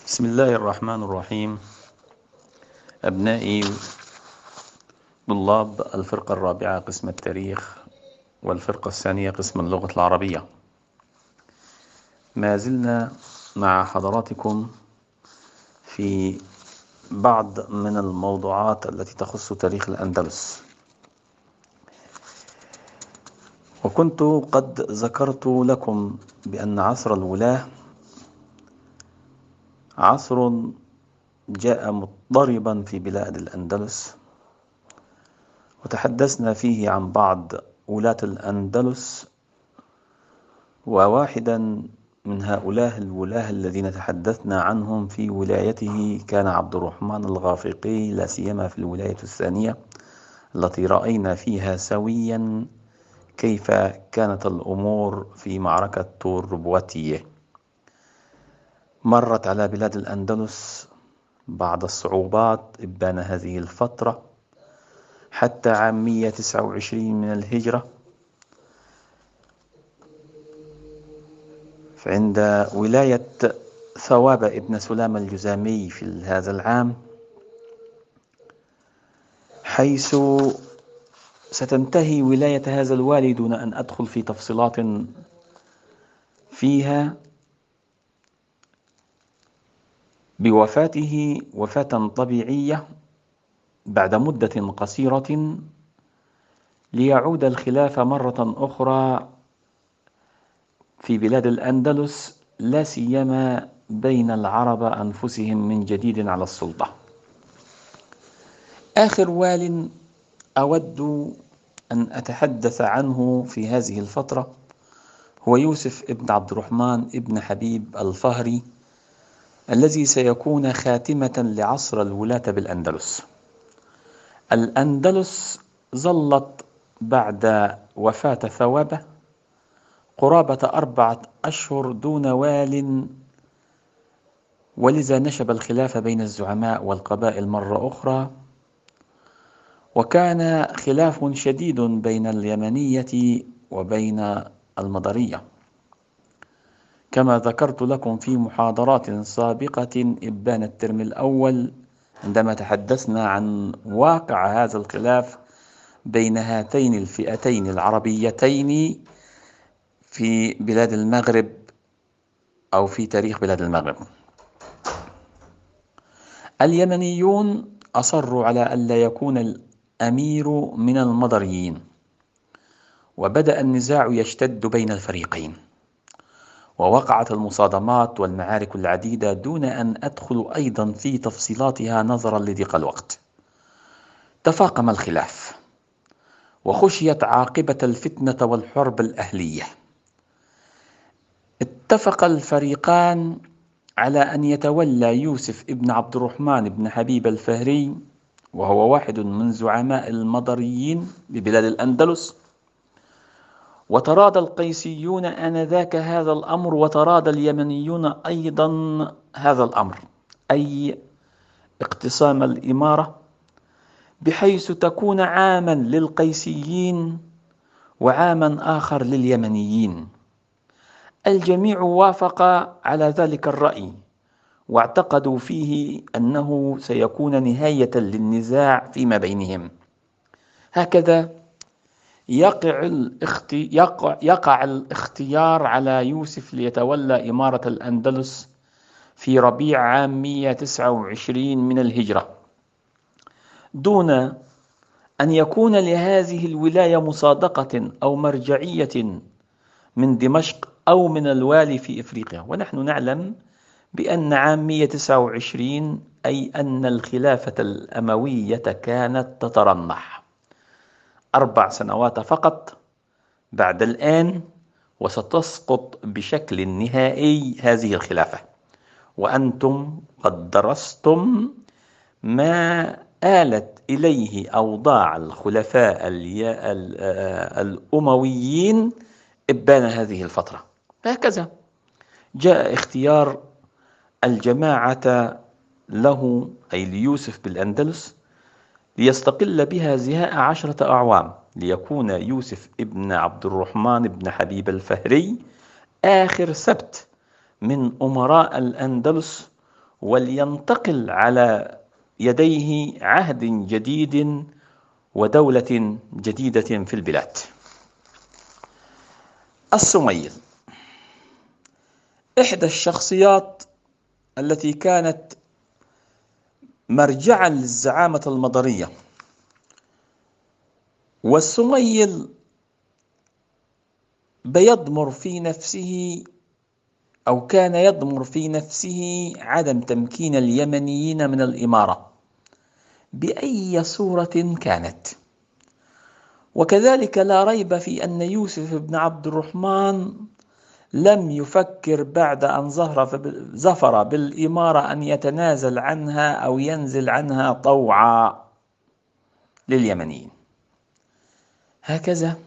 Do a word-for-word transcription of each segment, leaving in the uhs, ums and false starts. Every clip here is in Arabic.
بسم الله الرحمن الرحيم. أبنائي طلاب الفرقة الرابعة قسم التاريخ والفرقة الثانية قسم اللغة العربية، ما زلنا مع حضراتكم في بعض من الموضوعات التي تخص تاريخ الأندلس. وكنت قد ذكرت لكم بأن عصر الولاة عصر جاء مضطربا في بلاد الأندلس، وتحدثنا فيه عن بعض ولاة الأندلس، وواحدا من هؤلاء الولاة الذين تحدثنا عنهم في ولايته كان عبد الرحمن الغافقي، لا سيما في الولاية الثانية التي رأينا فيها سويا كيف كانت الأمور في معركة طور ربواتية. مرت على بلاد الأندلس بعض الصعوبات إبان هذه الفترة حتى عام مئة وتسعة وعشرين من الهجرة، عند ولاية ثوابة ابن سلام الجزامي في هذا العام، حيث ستنتهي ولاية هذا الوالي دون أن أدخل في تفصيلات فيها بوفاته وفاة طبيعية بعد مدة قصيرة، ليعود الخلافة مرة أخرى في بلاد الأندلس، لا سيما بين العرب أنفسهم من جديد على السلطة. آخر وال أود أن أتحدث عنه في هذه الفترة هو يوسف ابن عبد الرحمن ابن حبيب الفهري، الذي سيكون خاتمة لعصر الولاة بالأندلس. الأندلس ظلت بعد وفاة ثوابة قرابة أربعة أشهر دون وال، ولذا نشب الخلاف بين الزعماء والقبائل مرة أخرى، وكان خلاف شديد بين اليمنية وبين المضرية، كما ذكرت لكم في محاضرات سابقة إبان الترم الأول عندما تحدثنا عن واقع هذا الخلاف بين هاتين الفئتين العربيتين في بلاد المغرب أو في تاريخ بلاد المغرب. اليمنيون أصروا على ألا يكون الأمير من المضريين، وبدأ النزاع يشتد بين الفريقين، ووقعت المصادمات والمعارك العديدة دون أن أدخل أيضا في تفصيلاتها نظرا لضيق الوقت. تفاقم الخلاف وخشيت عاقبة الفتنة والحرب الأهلية. اتفق الفريقان على أن يتولى يوسف ابن عبد الرحمن ابن حبيب الفهري، وهو واحد من زعماء المضريين ببلاد الأندلس، وتراضى القيسيون آنذاك هذا الأمر، وتراضى اليمنيون أيضا هذا الأمر، أي اقتسام الإمارة، بحيث تكون عاما للقيسيين وعاما آخر لليمنيين. الجميع وافق على ذلك الرأي، واعتقدوا فيه أنه سيكون نهاية للنزاع فيما بينهم. هكذا يقع, الاختي... يقع... يقع الاختيار على يوسف ليتولى إمارة الأندلس في ربيع عام مئة وتسعة وعشرين من الهجرة، دون أن يكون لهذه الولاية مصادقة أو مرجعية من دمشق أو من الوالي في إفريقيا. ونحن نعلم بأن عام مئة وتسعة وعشرين أي أن الخلافة الأموية كانت تترنح أربع سنوات فقط بعد الآن، وستسقط بشكل نهائي هذه الخلافة. وأنتم قد درستم ما آلت إليه أوضاع الخلفاء الأمويين إبان هذه الفترة. هكذا جاء اختيار الجماعة له، أي ليوسف بالأندلس، ليستقل بها زهاء عشرة أعوام، ليكون يوسف ابن عبد الرحمن ابن حبيب الفهري آخر سبت من أمراء الأندلس، ولينتقل على يديه عهد جديد ودولة جديدة في البلاد. الصميل إحدى الشخصيات التي كانت مرجعا للزعامة المضرية. والصميل بيضمر في نفسه أو كان يضمر في نفسه عدم تمكين اليمنيين من الإمارة بأي صورة كانت. وكذلك لا ريب في أن يوسف بن عبد الرحمن لم يفكر بعد أن ظفر بالإمارة أن يتنازل عنها أو ينزل عنها طوعا لليمنيين. هكذا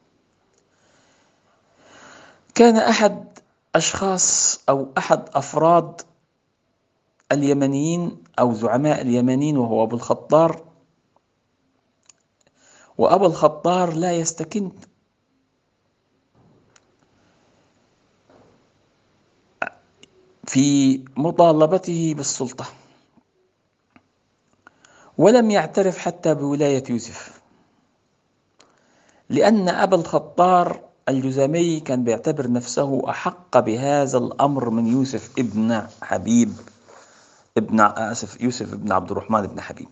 كان أحد أشخاص أو أحد أفراد اليمنيين أو زعماء اليمنيين وهو أبو الخطار. وأبو الخطار لا يستكن في مطالبته بالسلطة، ولم يعترف حتى بولاية يوسف، لأن أبا الخطار الجزامي كان بيعتبر نفسه أحق بهذا الأمر من يوسف ابن حبيب ابن آسف يوسف ابن عبد الرحمن ابن حبيب.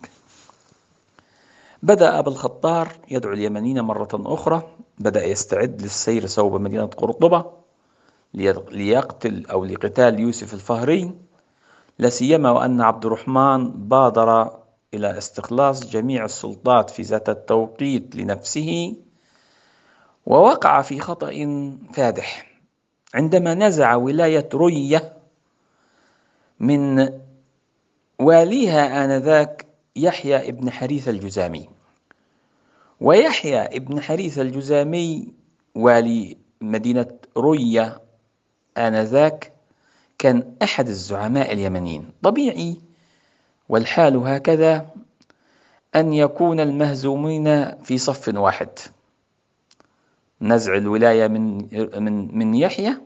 بدأ أبا الخطار يدعو اليمنيين مرة أخرى، بدأ يستعد للسير صوب مدينة قرطبة ليقتل أو لقتال يوسف الفهري، لا سيما وأن عبد الرحمن بادر إلى استخلاص جميع السلطات في ذات التوقيت لنفسه، ووقع في خطأ فادح عندما نزع ولاية رية من واليها آنذاك يحيى ابن حريث الجزامي. ويحيى ابن حريث الجزامي والي مدينة رية آنذاك كان أحد الزعماء اليمنيين. طبيعي والحال هكذا أن يكون المهزومين في صف واحد، نزع الولاية من من من يحيى،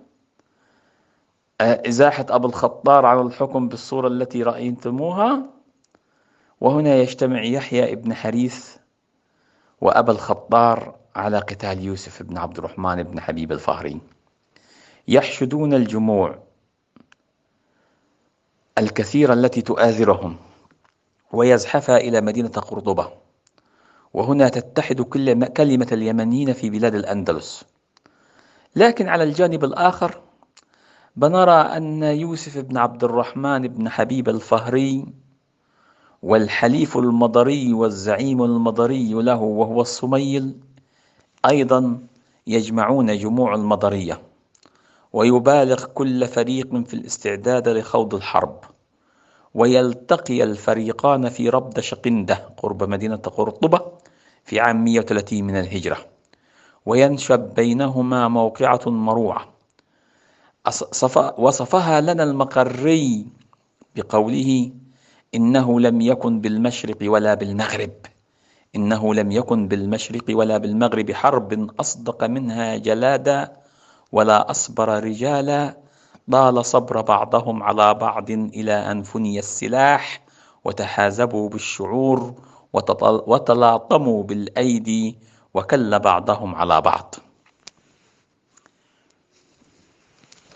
إزاحة أبو الخطار على الحكم بالصورة التي رأيتموها، وهنا يجتمع يحيى ابن حريث وأبا الخطار على قتال يوسف بن عبد الرحمن بن حبيب الفهري. يحشدون الجموع الكثيرة التي تؤازرهم ويزحفها إلى مدينة قرطبة، وهنا تتحد كل كلمة اليمنيين في بلاد الأندلس. لكن على الجانب الآخر بنرى أن يوسف بن عبد الرحمن بن حبيب الفهري والحليف المضري والزعيم المضري له وهو الصميل أيضا يجمعون جموع المضرية، ويبالغ كل فريق في الاستعداد لخوض الحرب، ويلتقي الفريقان في ربد شقندة قرب مدينة قرطبة في عام مئة وثلاثين من الهجرة، وينشب بينهما موقعة مروعة وصفها لنا المقري بقوله: إنه لم يكن بالمشرق ولا بالمغرب إنه لم يكن بالمشرق ولا بالمغرب حرب أصدق منها جلادا ولا أصبر رجالا، طال صبر بعضهم على بعض إلى أن فني السلاح، وتحازبوا بالشعور وتلاطموا بالأيدي، وكل بعضهم على بعض.